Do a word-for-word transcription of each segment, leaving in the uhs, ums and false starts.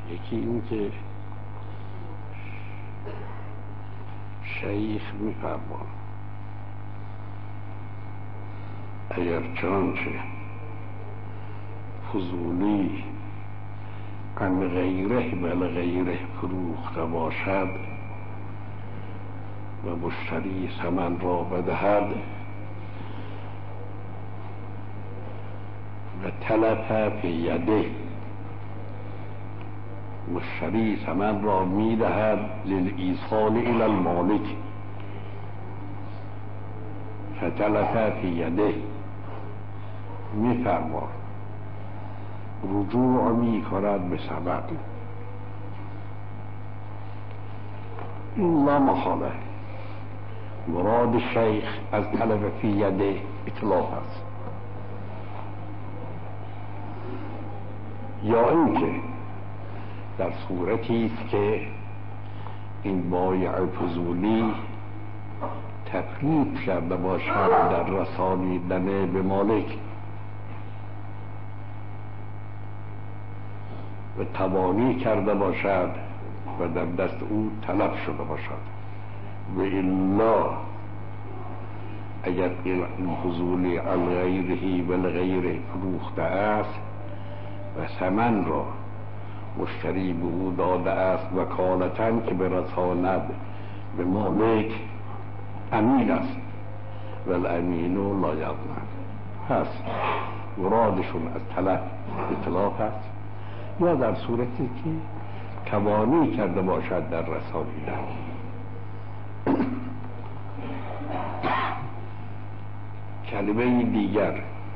یکی این که شیخ می‌فرماید اگر چنانچه فضولی عن غیره بل غیره فروخته باشد و مشتری ثمن را بدهد و تلف فی یده، مشتری ثمن را میدهد للایصال الی المالک فتلف فی یده، میفرماد رجوع می کند به سبب. این لا محاله مراد شیخ از تلف فی یده اطلاق است، یا اینکه در صورتی است که این بایع فضولی تفریط کرده باشد در رسانیدن به مالک و توانی کرده باشد و در دست او تلف شده باشد، و الا اگر این فضولی عن غیره بل غیره فروخته است و ثمن را مشتری به او داده است وکالتاً که برساند به مالک، امین است و الامین لا یضمن. هست مرادشون از تلف اطلاق است، یا در صورتی که توانی کرده باشد در رسانیدن. کلمه دیگر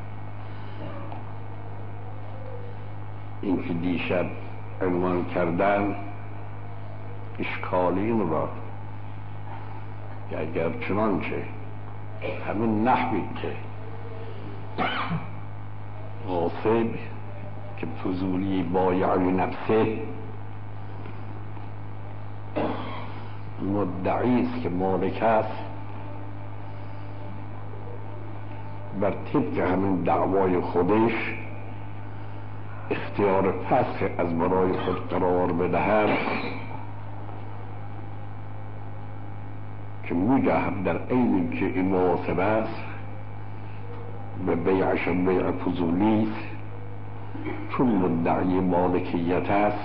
این که دیشب عنوان کردن اشکال این را که اگر چنانچه همین نحوی که غاصب که فضولی بایع نفسه مدعی است که مالک است، بر طبق همین دعوای خودش اختیار فسخ از برای خود قرار بدهد که می‌دهد در عین که این مناسب است به بیعش بیع فضولی است، چون مدعی مالکیت است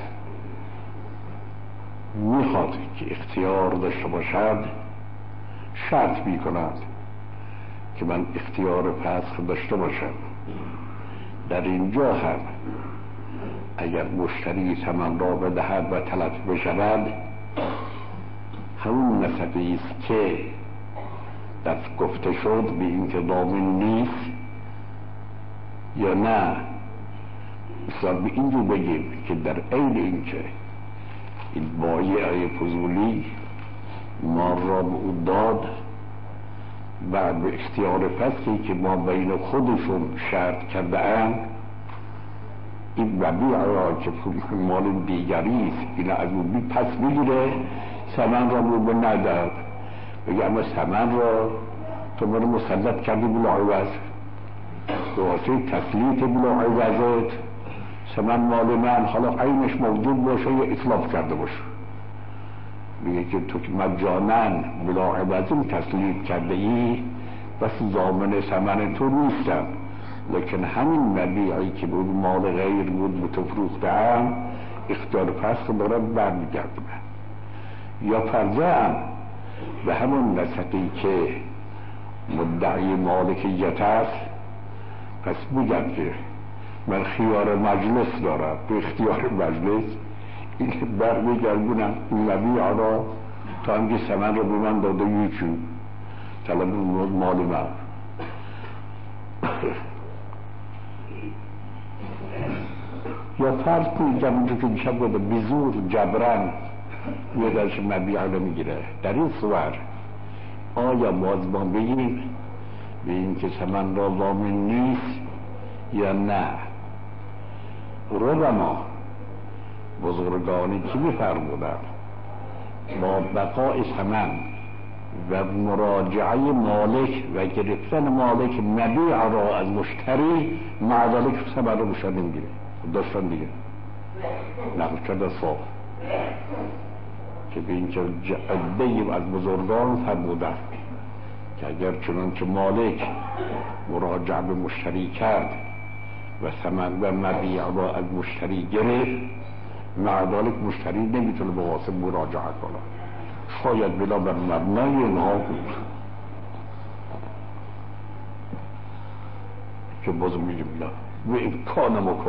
میخواد که اختیار داشته باشد، شرط میکند که من اختیار فسخ داشته باشم. در اینجا هم اگر مشتری ثمن را بدهد و تلف بشود، همون نسبی است که دست گفته شد به اینکه ضامن نیست، یا نه مثلا به اینجور بگیم که در عین اینکه این بایع فضولی مال را به او داد، بعد به اختیار فسخی که ما بین خودشون شرط کرده اند این مبیع را که مال دیگری است این از اون پس بگیره، ثمن را رو به ندهد، بگه اما ثمن را تو من مسلط کردی بلا عوض، به واسه تسلیط بلا عوضت ثمن مال من، حالا عینش موجود باشه یا اطلاف کرده باشه، میگه که تو که مجانن بلا عوضی تسلیط کرده ای بس ضامن ثمن تو نیستم، لیکن همین مبیعی که بود مال غیر بود به تو فروخته‌ام اختیار فسخ دارم برمیگرده من. یا فرضاً به همون نسقی که مدعی مالکیت است، پس میگم که من خیار مجلس دارم، به اختیار مجلس این برمیگردونم این مبیع را تا همگه ثمن را به من داده یکو طلب مال من. یا فرض کنید جمعی که میشه بوده بزور جبران یه درش مبیع رو میگیره، در این صور آیا باز ما بگیم به این که ثمن را ضامن نیست یا نه؟ ربما بزرگانی که میفرمودند با بقای ثمن و مراجعه مالک و گرفتن مالک مبیع را از مشتری معذالک ثمن رو بشن نمیگیره داشتن دیگه، نقل شده صاف که به اینکه عده‌ای از بزرگان فرمودن که اگر چنانچه مالک مراجعه به مشتری کرد و ثمن و مبیع را از مشتری گرفت، مع ذلک مشتری نمیتونه به واسه مراجعه کنه، شاید بلا بر مبنای اینها بود که باز میگیم نه و امکان مکن.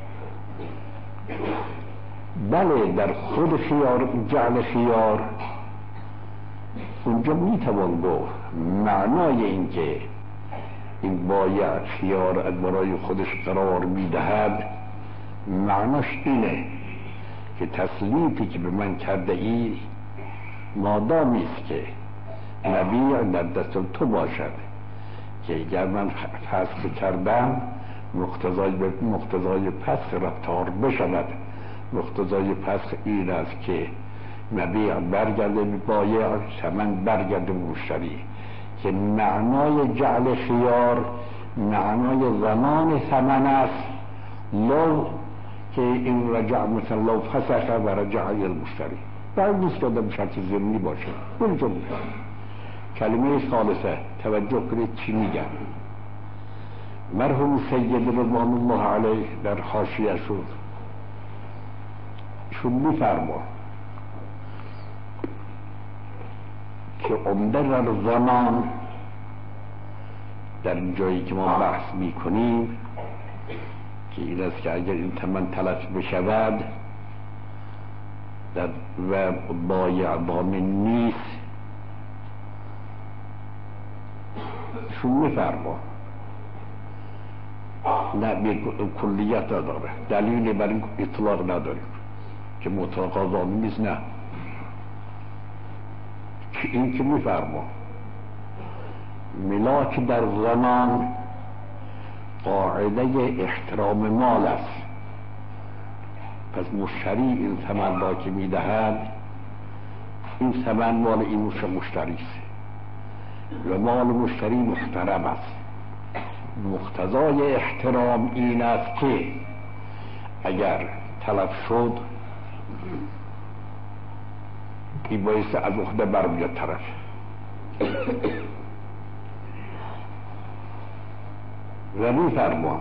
بله در خود خیار جعل خیار اونجا میتوان گفت معنای این که این بایع خیار از برای خودش قرار میدهد معناش اینه که تسلیتی که به من کرده ای مادامی است که مبیع در دست تو باشد که اگر من فسخ کردم مقتضای مقتضای پسخ رفتار بشود. مقتضای پسخ این است که مبیع برگرده به بایع، ثمن برگرده به مشتری، که معنای جعل خیار معنای زمان ثمن است، لو که این رجع مثلا لو فسخ و رجع المشتری باید نیست که آدم شرط ضمنی باشه. اون جمله کلمه ثالثه توجه کنید چی میگن. مرحوم سید رضوان الله علیه در حاشیه شد شون میفرما که عمده در زمان در جایی که ما بحث میکنیم که این است که اگر این ثمن تلف بشود در و بایع ضامن نیست، شون میفرما نه به کلیت نداره، دلیلی بر این اطلاق نداریم که مطلقا ضامن نیست، نه که این که میفرما ملاک در زمان قاعده احترام مال است. پس مشتری این ثمن را که میدهد این ثمن مال این مشتری است و مال مشتری محترم است. مقتضای احترام این است که اگر تلف شد این باعث از عهده برمیاد طرف. و می‌فرما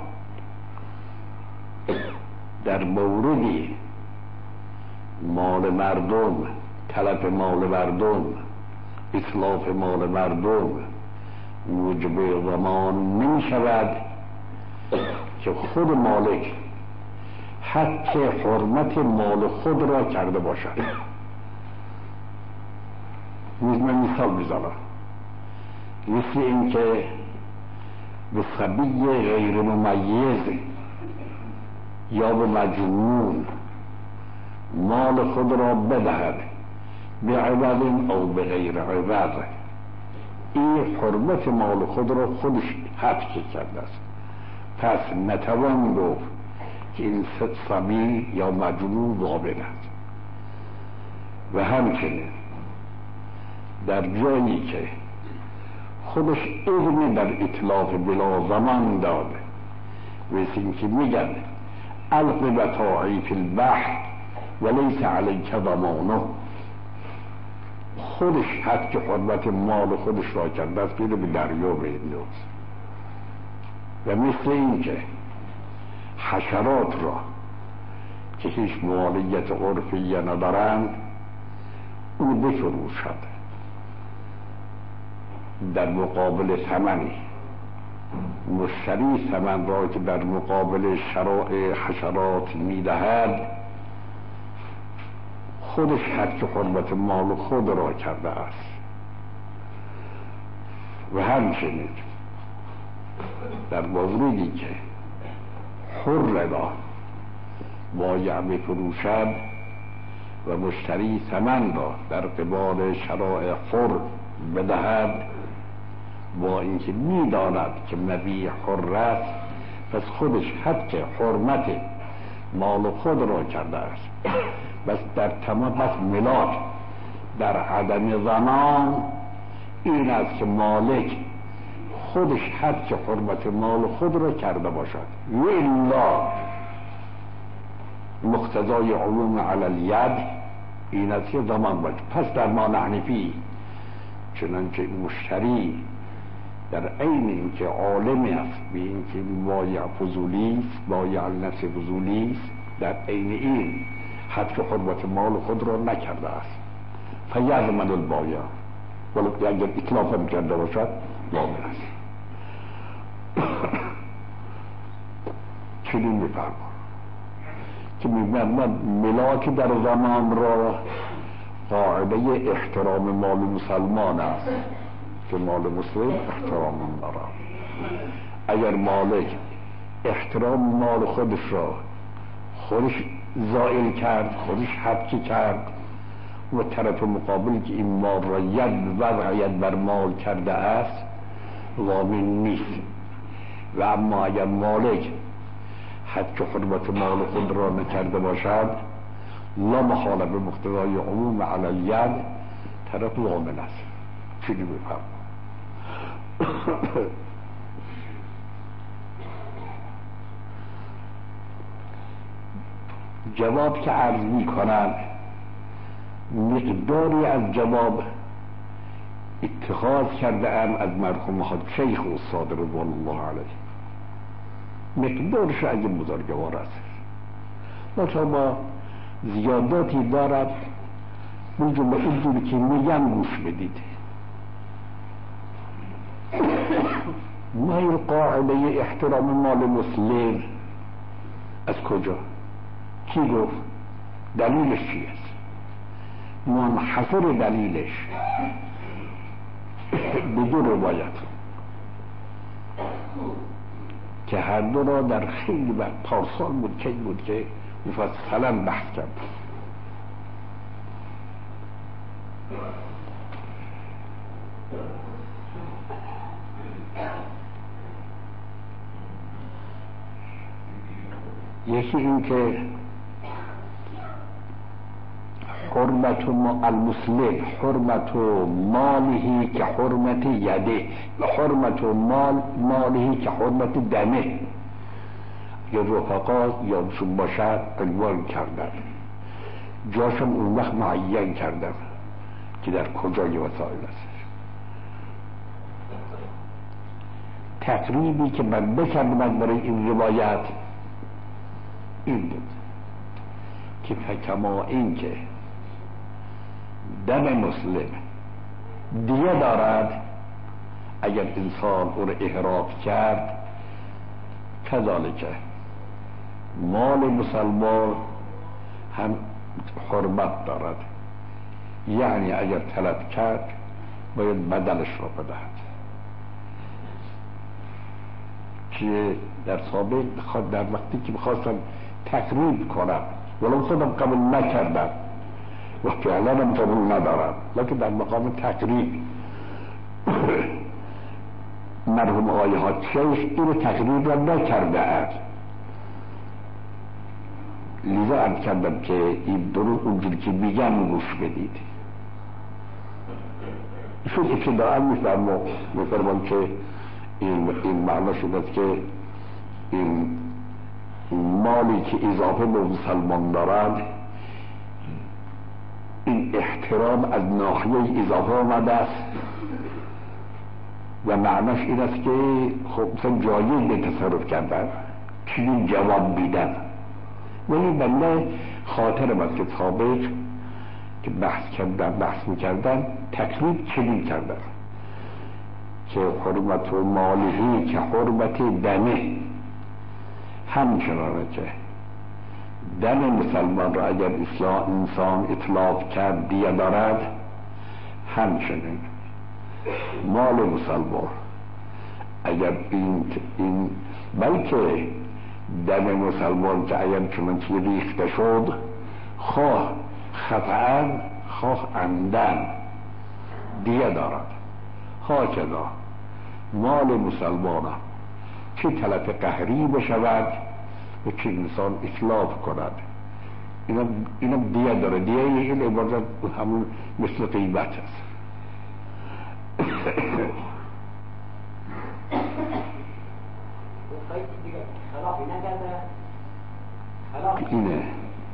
در موردی مال مردم، تلف مال مردم، اتلاف مال مردم موجب ضمان نمی شود که خود مالک حق حرمت مال خود را کرده باشد. من مثال میزنم، مثل این که به صبی غیر ممیز یا به مجنون مال خود را بدهد به عوض او به غیر عوض، این حرمت مال خود را خودش حفظ کرده است. پس نتوان گفت که این صبی یا مجنون ضامن است. و همچنین در جایی که خودش اذن در اطلاف بلا زمان داده، مثل این که میگن الق متاعی فی البحر ولیس علیک ضمانه، خودش حق حرمت مال خودش را کرده است بیره به دریا بنداز. و مثل این که حشرات را که هیچ مالیت عرفی ندارند او بفروشد در مقابل ثمنی، مشتری ثمن را که در مقابل شراء حشرات میدهد خودش حق حرمت مال خود را کرده است. و همچنین در موردی که حر را بایع بفروشد و مشتری ثمن را در قبال شراء حر بدهد با اینکه میداند که مبیع حر است، پس خودش حق حرمت مال خود را کرده است. بس در تمام بس ملاک در عدم ضمان این است که مالک خودش حق حرمت مال خود را کرده باشد. و الا مقتضای عموم علی الید این است که ضمان باشه. پس در ما حنفی چنانچه مشتری در عین اینکه عالمی است به اینکه بایع فضولی است، بایع النفس فضولی است، در عین این حد حرمت مال خود را نکرده است فیضمن البایع، ولو اگر اطلاف هم کرده باشد ضامن است. چنین می‌فرماید که می‌فرماید ملاک در زمان را قاعده احترام مال مسلمان است که مال مسلم احترام دارد. اگر مالک احترام مال خودش را خودش زائل کرد، خودش حبکی کرد و طرف مقابل که این مال را ید وضع ید بر مال کرده است ضامن نیست. و اما اگر مالک حد که حرمت مال خود را نکرده باشد لا محاله به مقتضای عموم علی الید طرف ضامن است. چیزی بفهم جواب که عرض می کنند مقداری از جواب اتخاذ کرده ام از مرحوم خود شیخ و استاد رضوان الله علیه، مقدارش اگه بزرگوار است لطفا با زیاداتی دارد اونجور به اونجوری که میگم گوش بدید. ما این قاعده احترام مال مسلم از کجا؟ کی گفت؟ دلیلش چی است؟ منحصر دلیلش به دو روایت که هر دو را در خیلی وقت پارسال بود که بود که مفصلا بحث کرد. یکی این که حرمت المسلم حرمت ماله که حرمت یده و حرمت مال ماله که حرمت دمه یا رفقا یادشون باشد عنوان کردن، جاشم اون وقت معین کردن که در کجای وسائل است. تقریبی که من بکردم برای این روایت این بود که فکما این که دم مسلم دیه دارد اگر انسان او را احراق کرد، کذالک مال مسلمان هم حرمت دارد، یعنی اگر طلب کرد باید بدلش را بدهد. که در سابق در وقتی که بخواستم تقریب کنم ولو خودم قبول نکردم و فعلا هم قبول ندارم، لکن در مقام تقریب مرحوم آقای حاج شیخ این تقریب را نکرده است، لذا عرض کردم که این درو اونجوری که میگم گوش بدید. ایشون ابتداء میفرمون میفرمون که این این معناش این است که این مالی که اضافه به مسلمان دارند این احترام از ناحیه اضافه آمده است و معناش این است که خب مثلا جایز به تصرف کردن چنین جواب بیدن. ولی بنده خاطرم است که سابق که بحث کردن بحث میکردن تقریب چنین کردن که حرمت و مالهی که حرمت دمه، همچنانه که دم مسلمان را اگر انسان اطلاق کرد دیه دارد، همچنین مال مسلمان اگر این, این بلکه دم مسلمان که اگر چنانچه ریخته شد خواه خطأ خواه عمدن دیه دارد. ها کذا مال مسلمان چه تلف قهری بشود و چه انسان اطلاف کند اینم اینم دیه داره. دیه این عبارت همون مثل قیمت است. اینه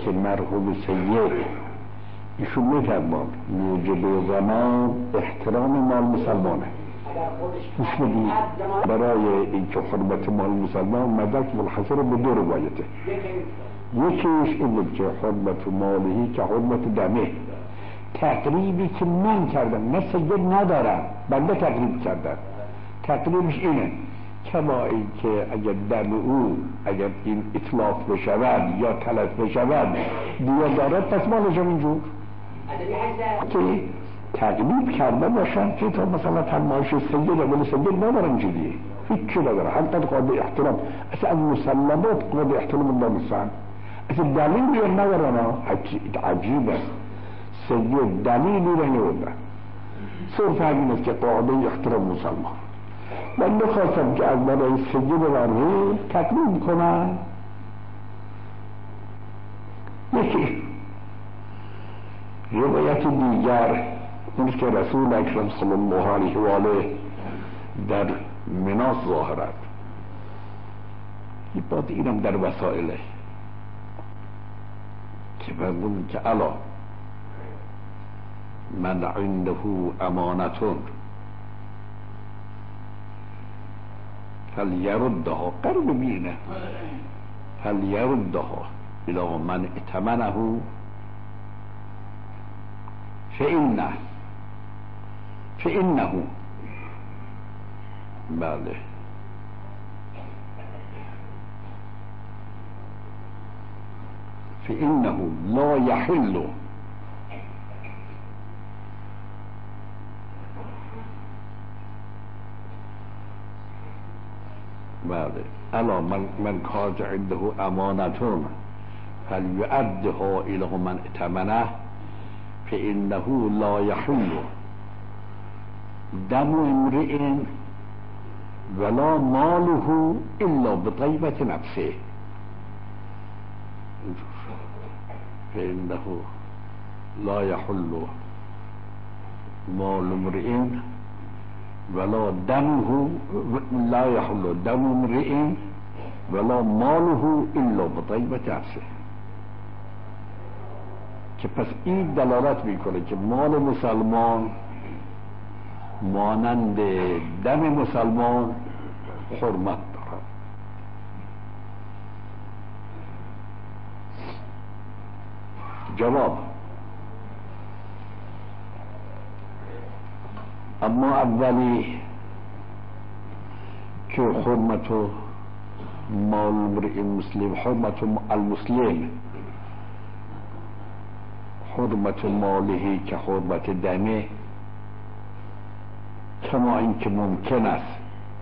که مرحوم سید ایشون میفرمان موجب زمان احترام مال مسلمانه. گوش بدید، برای اینکه حرمت مال مسلمان مدرک منحصر به دو روایته. یکیش این بود که حرمت مالهی که حرمت دمه، تقریبی که من کردم، نه سید ندارم، بنده تقریب کردم. تقریبش اینه کما این که اگر دم او اگر این اطلاف بشود یا تلف بشود دیگه دارد، پس مالش هم اینجور که تقریب کرده باشم که تا مثلا تنمایش سید ولی سید ندارم جدیه، هیچی نداره، حتی قابل احترام، اصلا از مسلمات قابل احترام الله مسلم، اصلا دلیلی هم ندارن. عجیبه سید دلیلی رو نورده، صرف همین است که قاعده احترام مسلمان. من نخواستم که از برای سید مرحوم تقریب کنم. یکی روایت دیگر این که رسول اکرم صلی الله علیه و آله در مناس ظاهرد، این باید اینم در وسائله که فرمون که الا من عنده امانتون فلیردها، قرب بینه فلیردها الى من ائتمنه فإنه فإنه بله فإنه لا يحل بله الا من من کان عنده امانتون فلیؤدها الی من ائتمنه فإنه لا يحل دم امرئ ولا ماله الا بطیبة نفسه. فإنه لا يحل مال امرئ ولا دمه لا يحل دم امرئ ولا ماله الا بطیبة نفسه. که پس این دلالت میکنه که مال مسلمان مانند دم مسلمان حرمت دارد. جواب: اما اولی که حرمت مال امرئ مسلم، حرمت المسلم حرمت ماله که حرمت دمه، کما اینکه ممکن است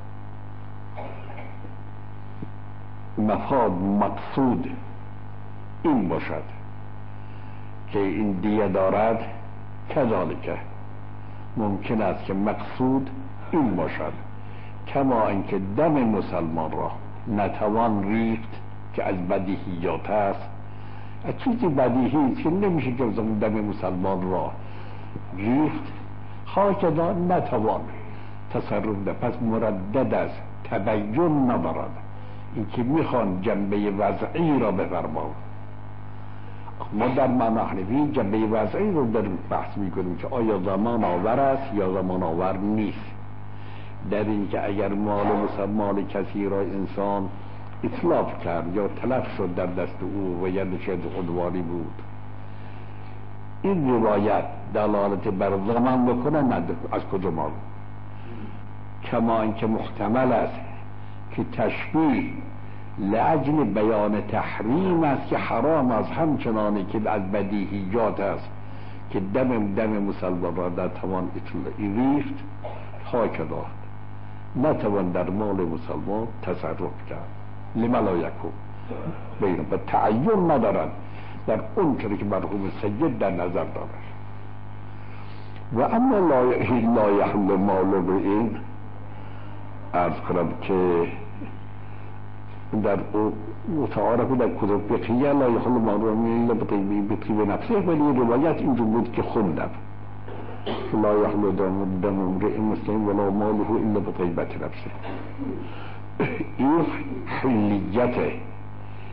مفاد مقصود این باشد که این دیه دارد، کذالک ممکن است که مقصود این باشد کما اینکه دم مسلمان را نتوان ریخت که از بدیهیات است. از چیزی بدیهی که نمیشه که دم مسلمان را ریخت، خاکدا نتوان تصرف ده، پس مردد است، تبین ندارد. این که میخوان جنبه وضعی را بفرماند. ما در مناحنفی جنبه وضعی رو در بحث میکنیم که آیا زمان آور است یا زمان آور نیست. در این که اگر مال مسلمان کسی را انسان اطلاف کرد یا تلف شد در دست او و یدش عدوانی بود، این روایت دلالت بر زمان بکنه نداره. از کجا معلوم؟ کما اینکه محتمل است که تشبیه لاجل بیان تحریم است که حرام است، همچنانه که از بدیهیات است که دم دم مسلمان را در توان اطلاعی ریخت، هاکذا نتوان در مال مسلمان تصرف کرد. لما لا یکون بین و تعین ندارد در اون چیزی که مرحوم سید در نظر دارد. و اما لا یحل مال امرئ، عرض کنم که در متعارف در کتب فقهیه لا یحل مال امرئ الا بطیب نفسه، ولی روایت اینجور بود که خوندم لا یحل دم امرئ مسلم ولا ماله الا بطیبة نفسه. این حلیت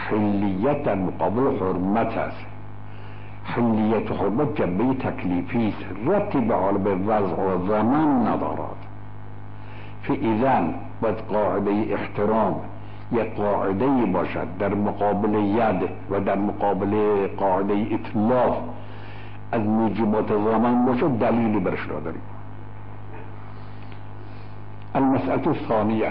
حلیت در مقابل حرمت است. حلیت و حرمت جنبه تکلیفی است، ربطی به عالم وضع و زمان ندارد. فاذن باید قاعده احترام یک قاعده باشد در مقابل ید و در مقابل قاعده اطلاف از موجبات زمان باشد، دلیلی برش نداریم. المسألة الثانیه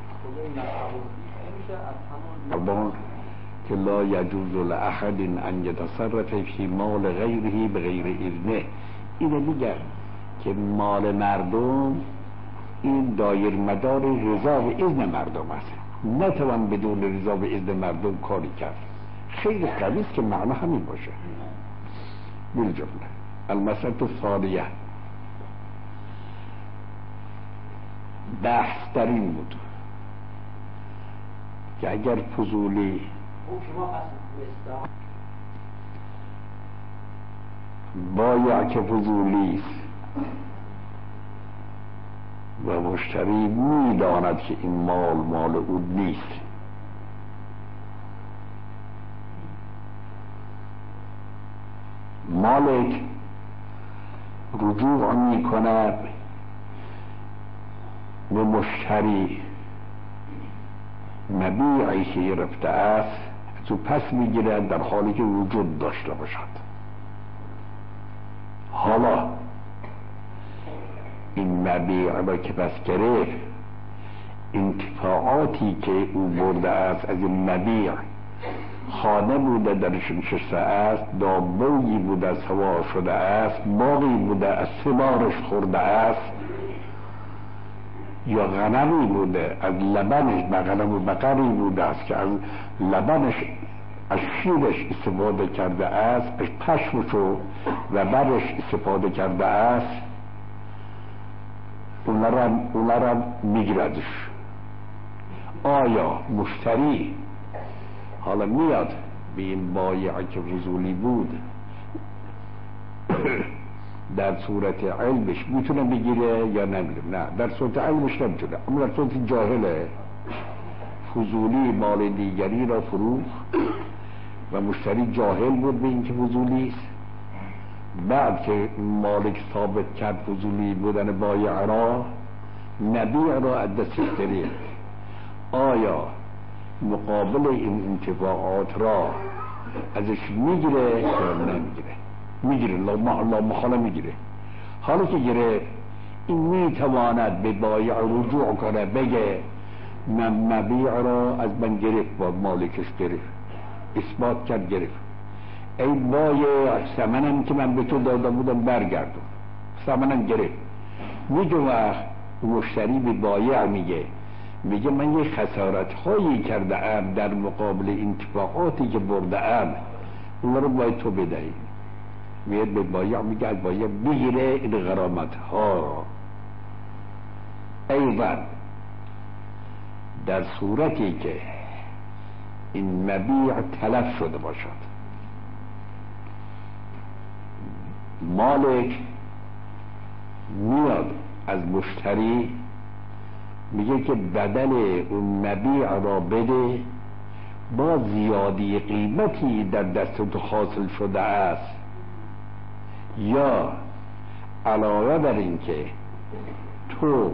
اربعون که لا یجوز لأحد ان یتصرف فی مال غیره بغیر اذنه. اینه میگه که مال مردم این دایر مدار رضا و اذن مردم است، نتوان بدون رضا و اذن مردم کاری کرد. خیلی قوی است که معنی همین باشه. بالجمله المسألة الثانیه بحث در این بود که اگر فضولی بایع که فضولی است و مشتری میداند که این مال مال او نیست، مالک رجوع میکند به مشتری مبیعی که گرفته است تو پس میگیرد در حالی که وجود داشته باشد. حالا این مبیع را که پس گرفت، انتفاعاتی که او برده است از این مبیع، خانه بوده درش نشسته است، دابه‌ای بوده سوار شده است، باغی بوده از ثمارش خورده است، یا غنمی بوده از لبنش، به غنم و بقری بوده است که از لبنش از شیرش استفاده کرده است، از پشمش و برش استفاده کرده است، اونا را اونا را میگیردش. آیا مشتری حالا میاد به این بایعی که فضولی بود در صورت علمش میتونه بگیره یا نمیتونه؟ نه، در صورت علمش نمیتونه، اما در صورت جاهله فضولی مال دیگری را فروخت و مشتری جاهل بود به این که فضولی است. بعد که مالک ثابت کرد فضولی بودن بایع را، مبیع را از دستش گرفت. آیا مقابل این انتفاعات را ازش میگیره یا نمیگیره؟ میگیره، لا محاله میگیره. حالا که گرفت، این میتواند به بایع رجوع کنه، بگه من مبیع را از من گرفت، با مالکش گرفت، اثبات کرد گرفت. ای بایع ثمنم که من به تو داده بودم برگردون، ثمنم گرفت. میگه وقت مشتری به بایع میگه میگه من یه خسارت هایی کرده ام در مقابل انتفاعاتی که برده ام، اون رو باید تو بدهی. میاد به بایع میگه از بایع بگیره این غرامت ها را. ایضا در صورتی که این مبیع تلف شده باشد، مالک میاد از مشتری میگه که بدل اون مبیع را بده با زیادی قیمتی در دست تو حاصل شده است، یا علاوه بر این که تو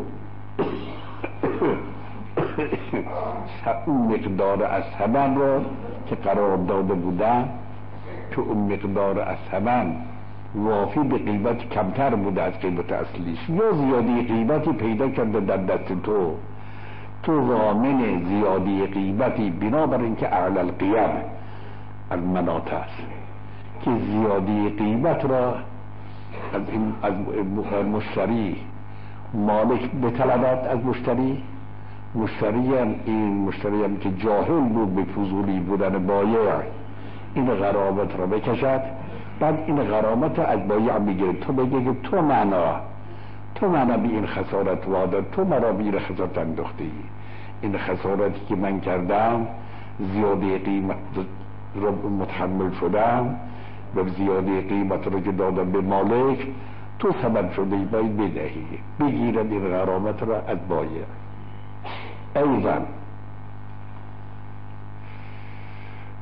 اون مقدار از ثمن را که قرار داده بودن، تو اون مقدار از ثمن وافی به قیمت کمتر بوده از قیمت اصلیش، یا زیادی قیمتی پیدا کرده در دست تو، تو ضامن زیادی قیمتی بنابر اینکه اعلی القیم المناط است که زیادی قیمت را از این از مشتری مالک بطلبد از مشتری. مشتری هم این مشتری هم که جاهل بود به فضولی بودن بایع، این غرامت را بکشد، بعد این غرامت از بایع میگیره. تو بگه که تو معنا تو معنا به این خسارت وادار، تو مرا به این خسارت انداختی، این خسارتی که من کردم زیاده قیمت را متحمل شدم و زیاده قیمت را که دادم به مالک، تو سبب شده باید بدهی، بگیرد این غرامت را از بایع. ایضا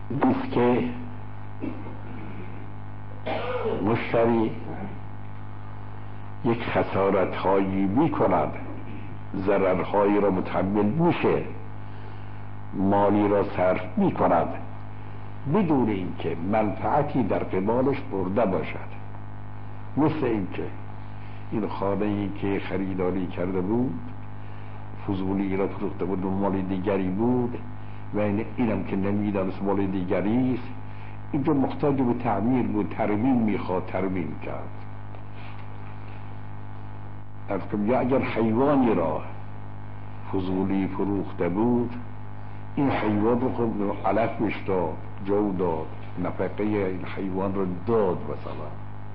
نیست که مشتری یک خسارت هایی می کند، ضررهایی را متحمل میشه، مالی را صرف می کند بدون اینکه منفعتی در قبالش برده باشد. مثل اینکه این خانه‌ای که خریداری کرده بود فضولی را فروخته بود و مال دیگری بود و این اینم که نمیدانست مال دیگری است، اینجا محتاج به تعمیر بود، ترمیم میخواد، ترمیم کرد. یا اگر حیوانی را فضولی فروخته بود، این حیوان رو خود علفش داد، جو داد، نفقه این حیوان رو داد مثلا.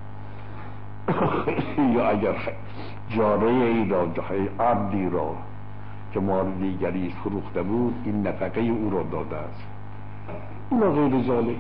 یا اگر جاره ای را، عبدی را که مال دیگری فروخته بود، این نفقه او را داده است. اونا غیر ذالک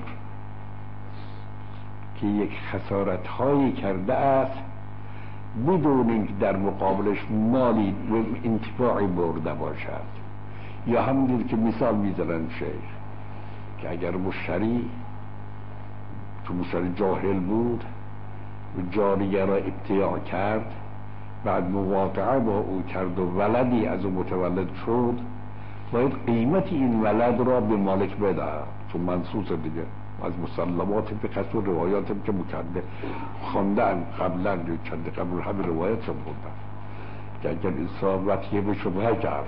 که یک خسارت هایی کرده است بدون اینکه در مقابلش مالی و انتفاعی برده باشد. یا همونجور که مثال میزنن شیخ که اگر مشتری تو مشتری جاهل بود و جاریه را ابتیاع کرد، بعد مواقعه با او کرد و ولدی از او متولد شد، باید قیمت این ولد را به مالک بده، چون منصوص دیگه از مسلمات به قصد و روایات که مکنده خواندن قبلا چند قبل همه روایت شد خوندن که اگر اصابتیه به شبهه کرد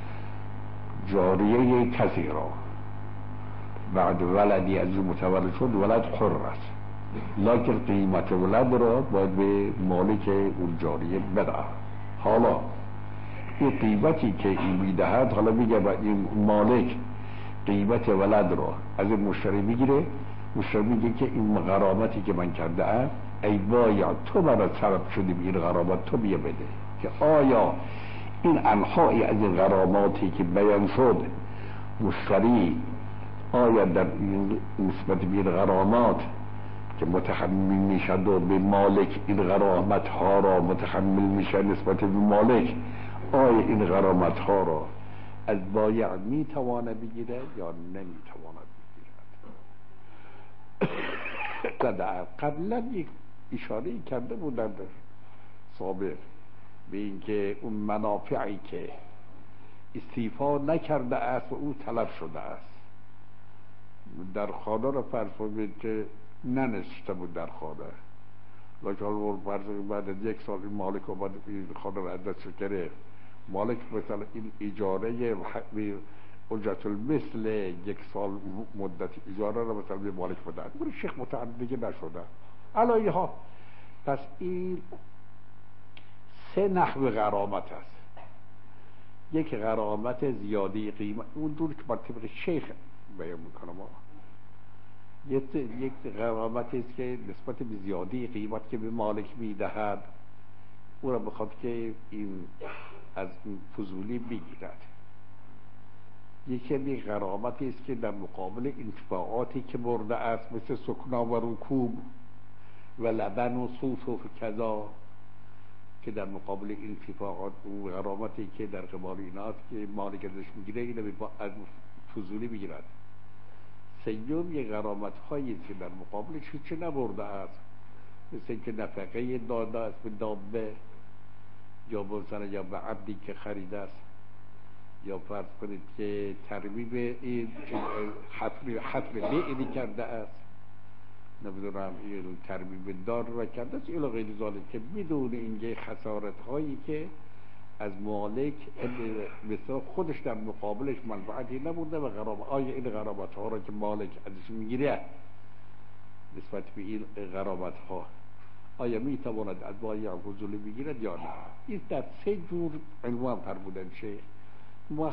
جاریه کسی را بعد ولدی از او متولد شد، ولد حر است، لکن قیمت ولد را باید به مالک اون جاریه بده. حالا این قیمتی که این میدهد، حالا میگه با این مالک قیمت ولد را از این مشتری میگیره، مشتری میگه که این غرامتی که من کرده ام ای باید تو برای سبب شدیم این غرامت تو بیا بده. که آیا این انحایی از این غراماتی که بیان شد مشتری آیا در نسبت به این غرامات که متحمل میشد و به مالک این غرامت ها را متحمل میشه نسبت به مالک، آیا این غرامت ها را از بایع میتوانه بگیره یا نمیتواند بگیره؟ در قبلا یک اشاره کرده بودن سابق به اینکه اون منافعی که استیفا نکرده است و او طلب شده است، در خانه را فرض کنید که ننشسته بود در خانه، لکن فرض بعد از یک سال این مالک اومد این خانه را از دستش گرفت، مالک مثلا این اجاره اجرت المثل یک سال مدت اجاره را مثلا به مالک بده، اون شیخ متعلق دیگه نشده علایه ها. پس این سه نحو غرامت است. یک غرامت زیادی قیمت، اون دور که مرتبط شیخ بیان میکنم، یک یک غرامت است که نسبت به زیادی قیمت که به مالک میدهد، او را بخواد که این از این فضولی بگیرد. یکی یک غرامت است که در مقابل انتفاعاتی که برده است مثل سکنا و رکوب و لبن و صوف و کذا، که در مقابل انتفاعات و غرامتی که در قبال ایناست که مالک ازش میگیره، اینو از فضولی بگیرد. سیوم یک غرامت هایی که در مقابلش هیچی نبرده است، مثل که نفقه داده است به دابه یا مثلا یا به عبدی که خریده است، یا فرض کنید که ترمیم این حفر حفر بیعی کرده است، نمیدونم این ترمیم دار را کرده است، الی غیر ذالک، که بدون اینکه خسارت هایی که از مالک مثلا خودش در مقابلش منفعتی نبوده و غرامت، آیا این غرامت ها را که مالک ازش میگیره نسبت به این غرامت ها آیا میتواند از بایع فضولی بگیرد یا نه؟ این در سه جور عنوان فرمودن شیخ. ما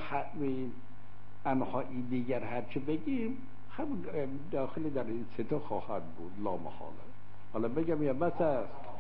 انحایی دیگر هرچه بگیم هم داخل در این سه تا خواهد بود لا محاله. حالا بگم یا بس است